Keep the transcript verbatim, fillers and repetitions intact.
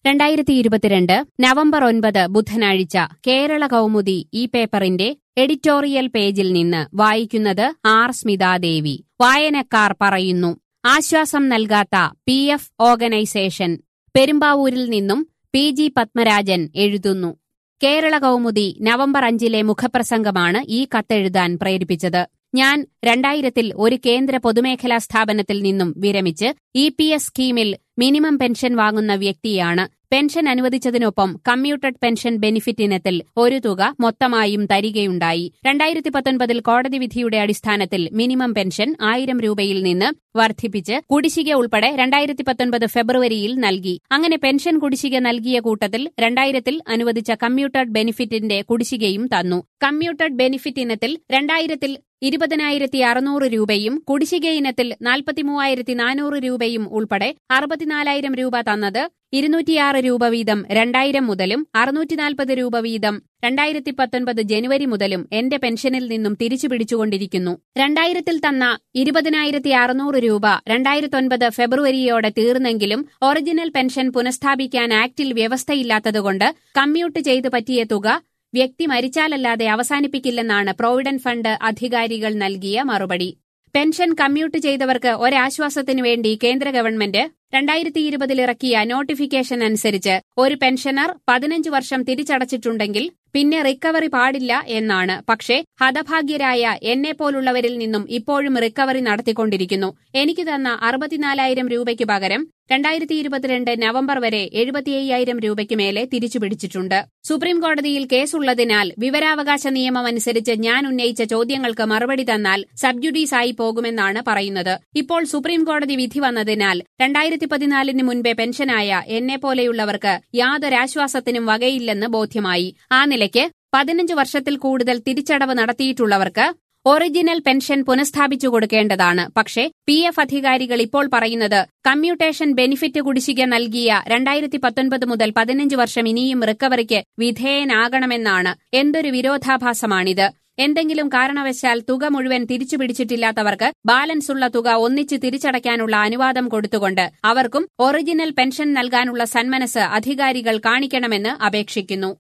രണ്ടായിരത്തി ഇരുപത്തിരണ്ട് നവംബർ ഒൻപത് ബുധനാഴ്ച കേരള കൗമുദി ഈ പേപ്പറിന്റെ എഡിറ്റോറിയൽ പേജിൽ നിന്ന് വായിക്കുന്നത് ആർ സ്മിതാദേവി. വായനക്കാർ പറയുന്നു. ആശ്വാസം നൽകാത്ത പി എഫ് ഓർഗനൈസേഷൻ. പെരുമ്പാവൂരിൽ നിന്നും പി ജി പത്മരാജൻ എഴുതുന്നു. കേരള കൗമുദി നവംബർ അഞ്ചിലെ മുഖപ്രസംഗമാണ് ഈ കത്തെഴുതാൻ പ്രേരിപ്പിച്ചത്. ഞാൻ രണ്ടായിരത്തിൽ ഒരു കേന്ദ്ര പൊതുമേഖലാ സ്ഥാപനത്തിൽ നിന്നും വിരമിച്ച് ഇ പി എസ് സ്കീമിൽ മിനിമം പെൻഷൻ വാങ്ങുന്ന വ്യക്തിയാണ്. പെൻഷൻ അനുവദിച്ചതിനൊപ്പം കമ്മ്യൂട്ടഡ് പെൻഷൻ ബെനിഫിറ്റ് ഇനത്തിൽ ഒരു തുക മൊത്തമായും തരികയുണ്ടായി. രണ്ടായിരത്തി പത്തൊൻപതിൽ കോടതി വിധിയുടെ അടിസ്ഥാനത്തിൽ മിനിമം പെൻഷൻ ആയിരം രൂപയിൽ നിന്ന് വർദ്ധിപ്പിച്ച് കുടിശ്ശിക ഉൾപ്പെടെ രണ്ടായിരത്തി പത്തൊൻപത് ഫെബ്രുവരിയിൽ നൽകി. അങ്ങനെ പെൻഷൻ കുടിശ്ശിക നൽകിയ കൂട്ടത്തിൽ രണ്ടായിരത്തിൽ അനുവദിച്ച കമ്മ്യൂട്ടഡ് ബെനിഫിറ്റിന്റെ കുടിശ്ശികയും തന്നു. കമ്മ്യൂട്ടഡ് ബെനിഫിറ്റ് ഇനത്തിൽ രണ്ടായിരത്തിൽ ഇരുപതിനായിരത്തി അറുന്നൂറ് രൂപയും കുടിശ്ശിക ഇനത്തിൽ നാൽപ്പത്തിമൂവായിരത്തി നാനൂറ് രൂപയും ഉൾപ്പെടെ അറുപത്തിനാലായിരം രൂപ തന്നത് ഇരുന്നൂറ്റിയാറ് രൂപ വീതം രണ്ടായിരം മുതലും അറുന്നൂറ്റിനാൽപ്പത് രൂപ വീതം രണ്ടായിരത്തി പത്തൊൻപത് ജനുവരി മുതലും എന്റെ പെൻഷനിൽ നിന്നും തിരിച്ചു പിടിച്ചുകൊണ്ടിരിക്കുന്നു. രണ്ടായിരത്തിൽ തന്ന ഇരുപതിനായിരത്തി അറുന്നൂറ് രൂപ രണ്ടായിരത്തൊൻപത് ഫെബ്രുവരിയോടെ തീർന്നെങ്കിലും ഒറിജിനൽ പെൻഷൻ പുനഃസ്ഥാപിക്കാൻ ആക്ടിൽ വ്യവസ്ഥയില്ലാത്തതുകൊണ്ട് കമ്മ്യൂട്ട് ചെയ്തു പറ്റിയ തുക വ്യക്തി മരിച്ചാലല്ലാതെ അവസാനിപ്പിക്കില്ലെന്നാണ് പ്രോവിഡന്റ് ഫണ്ട് അധികാരികൾ നൽകിയ മറുപടി. പെൻഷൻ കമ്മ്യൂട്ട് ചെയ്തവർക്ക് ഒരാശ്വാസത്തിനു വേണ്ടി കേന്ദ്ര ഗവൺമെന്റ് രണ്ടായിരത്തി ഇരുപതിൽ ഇറക്കിയ നോട്ടിഫിക്കേഷൻ അനുസരിച്ച് ഒരു പെൻഷനർ പതിനഞ്ച് വർഷം തിരിച്ചടച്ചിട്ടുണ്ടെങ്കിൽ പിന്നെ റിക്കവറി പാടില്ല എന്നാണ്. പക്ഷേ ഹതഭാഗ്യരായ എന്നെപ്പോലുള്ളവരിൽ നിന്നും ഇപ്പോഴും റിക്കവറി നടത്തിക്കൊണ്ടിരിക്കുന്നു. എനിക്ക് തന്ന അറുപത്തിനാലായിരം രൂപയ്ക്ക് പകരം രണ്ടായിരത്തി ഇരുപത്തിരണ്ട് നവംബർ വരെ എഴുപത്തിയ്യായിരം രൂപയ്ക്ക് മേലെ തിരിച്ചുപിടിച്ചിട്ടുണ്ട്. സുപ്രീംകോടതിയിൽ കേസുള്ളതിനാൽ വിവരാവകാശ നിയമം അനുസരിച്ച് ഞാൻ ഉന്നയിച്ച ചോദ്യങ്ങൾക്ക് മറുപടി തന്നാൽ സബ്ജുഡീസായി പോകുമെന്നാണ് പറയുന്നത്. ഇപ്പോൾ സുപ്രീംകോടതി വിധി വന്നതിനാൽ രണ്ടായിരത്തി പതിനാലിന് മുൻപേ പെൻഷനായ എന്നെപ്പോലെയുള്ളവർക്ക് യാതൊരാശ്വാസത്തിനും വകയില്ലെന്ന് ബോധ്യമായി. ആ നിലയ്ക്ക് പതിനഞ്ച് വർഷത്തിൽ കൂടുതൽ തിരിച്ചടവ് നടത്തിയിട്ടുള്ളവർക്ക് ഒറിജിനൽ പെൻഷൻ പുനഃസ്ഥാപിച്ചു കൊടുക്കേണ്ടതാണ്. പക്ഷേ പി എഫ് അധികാരികൾ ഇപ്പോൾ പറയുന്നത് കമ്മ്യൂട്ടേഷൻ ബെനിഫിറ്റ് കുടിശ്ശിക നൽകിയ രണ്ടായിരത്തി പത്തൊൻപത് മുതൽ പതിനഞ്ച് വർഷം ഇനിയും റിക്കവറിക്ക് വിധേയനാകണമെന്നാണ്. എന്തൊരു വിരോധാഭാസമാണിത്! എന്തെങ്കിലും കാരണവശാൽ തുക മുഴുവൻ തിരിച്ചുപിടിച്ചിട്ടില്ലാത്തവർക്ക് ബാലൻസുള്ള തുക ഒന്നിച്ച് തിരിച്ചടയ്ക്കാനുള്ള അനുവാദം കൊടുത്തുകൊണ്ട് അവർക്കും ഒറിജിനൽ പെൻഷൻ നൽകാനുള്ള സന്മനസ് അധികാരികൾ കാണിക്കണമെന്ന് അപേക്ഷിക്കുന്നു.